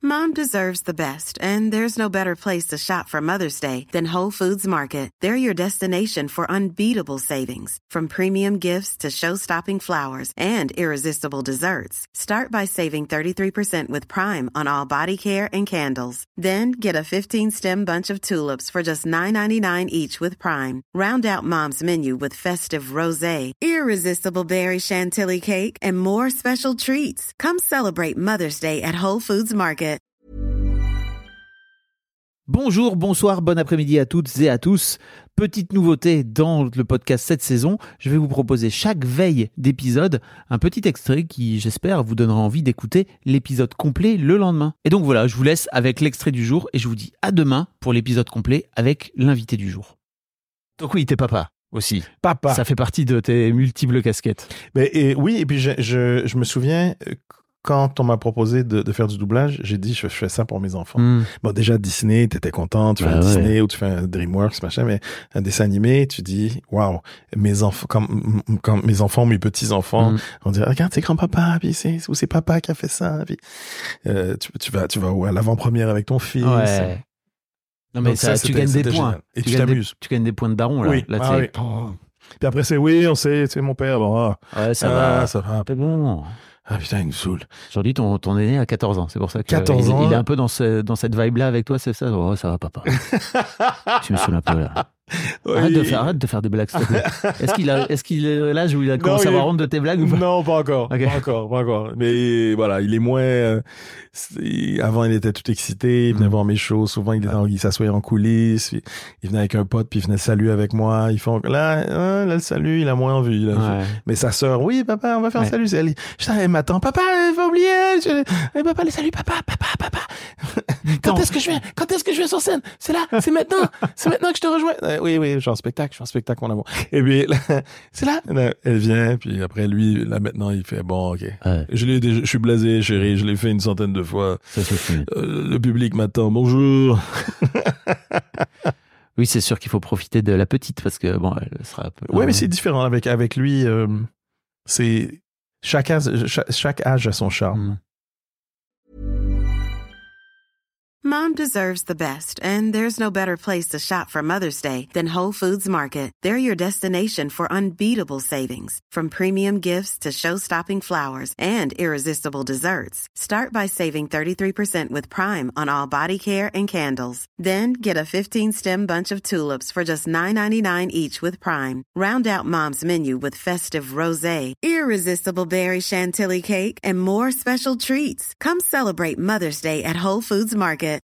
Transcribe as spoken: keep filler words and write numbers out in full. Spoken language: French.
Mom deserves the best, and there's no better place to shop for Mother's Day than Whole Foods Market. They're your destination for unbeatable savings, from premium gifts to show-stopping flowers and irresistible desserts. Start by saving thirty-three percent with Prime on all body care and candles. Then get a fifteen-stem bunch of tulips for just nine ninety-nine each with Prime. Round out Mom's menu with festive rosé, irresistible berry chantilly cake, and more special treats. Come celebrate Mother's Day at Whole Foods Market. Bonjour, bonsoir, bon après-midi à toutes et à tous. Petite nouveauté dans le podcast cette saison, je vais vous proposer chaque veille d'épisode un petit extrait qui, j'espère, vous donnera envie d'écouter l'épisode complet le lendemain. Et donc voilà, je vous laisse avec l'extrait du jour et je vous dis à demain pour l'épisode complet avec l'invité du jour. Donc oui, t'es papa aussi. Papa. Ça fait partie de tes multiples casquettes. Mais, et, oui, et puis je, je, je me souviens... Quand on m'a proposé de, de faire du doublage, j'ai dit, je fais ça pour mes enfants. Mm. Bon, déjà, Disney, t'étais content, tu fais bah un ouais. Disney ou tu fais un DreamWorks, machin, mais un dessin animé, tu dis, waouh, mes enfants, comme, quand mes enfants, mes petits-enfants, mm. on dit, regarde, c'est grand-papa, puis c'est, ou c'est papa qui a fait ça, puis, euh, tu, tu vas, tu vas à l'avant-première avec ton fils. Ouais. Non, mais ça, ça tu gagnes des points. Génial. Et tu, tu t'amuses. Des, tu gagnes des points de daron, là. Oui. Là, ah, oui. Oh. Puis après, c'est, oui, on sait, c'est mon père, bon, ah. Ouais, ça ah, va. Ça va. C'est bon. Ah putain, il me saoule. Aujourd'hui, ton, ton aîné a quatorze ans, c'est pour ça que quatorze il, ans. il est un peu dans, ce, dans cette vibe-là avec toi, c'est ça? Oh, ça va, papa. Tu me saoules un peu, là. Oui. Arrête, de faire, arrête de faire des blagues, s'il te plaît. Est-ce qu'il a, est-ce qu'il est l'âge où il a commencé à avoir honte de tes blagues ou pas? Non, pas encore. Okay. Pas encore, pas encore. Mais voilà, il est moins, euh, c'est, avant, il était tout excité, il venait mm. voir mes shows. Souvent, il, était en, il s'assoyait en coulisses, il, il venait avec un pote, puis il venait saluer avec moi. Ils font, là, hein, là, le salut, il a moins envie, là. Ouais. Mais sa sœur, oui, papa, on va faire ouais. un salut. Elle, je elle m'attend. Papa, il va oublier. Je, hey, papa, le salut, papa, papa, papa. Quand est-ce que je viens? Quand est-ce que je viens sur scène? C'est là, c'est maintenant. C'est maintenant que je te rejoins. Euh, oui, oui, je suis en spectacle, je suis en spectacle, mon amour. Et puis, là, c'est là. là. Elle vient, puis après, lui, là, maintenant, il fait, bon, ok. Ouais. Je l'ai déjà, je suis blasé, chérie, je l'ai fait une centaine de fois. Ça suffit. Euh, le public m'attend. Bonjour. Oui, c'est sûr qu'il faut profiter de la petite parce que, bon, elle sera un peu. Oui, mais c'est différent. Avec, avec lui, euh, c'est, chaque âge, chaque, chaque âge a son charme. Mm. Mom deserves the best, and there's no better place to shop for Mother's Day than Whole Foods Market. They're your destination for unbeatable savings, from premium gifts to show-stopping flowers and irresistible desserts. Start by saving thirty-three percent with Prime on all body care and candles. Then get a fifteen-stem bunch of tulips for just nine ninety-nine each with Prime. Round out Mom's menu with festive rosé, irresistible berry chantilly cake, and more special treats. Come celebrate Mother's Day at Whole Foods Market.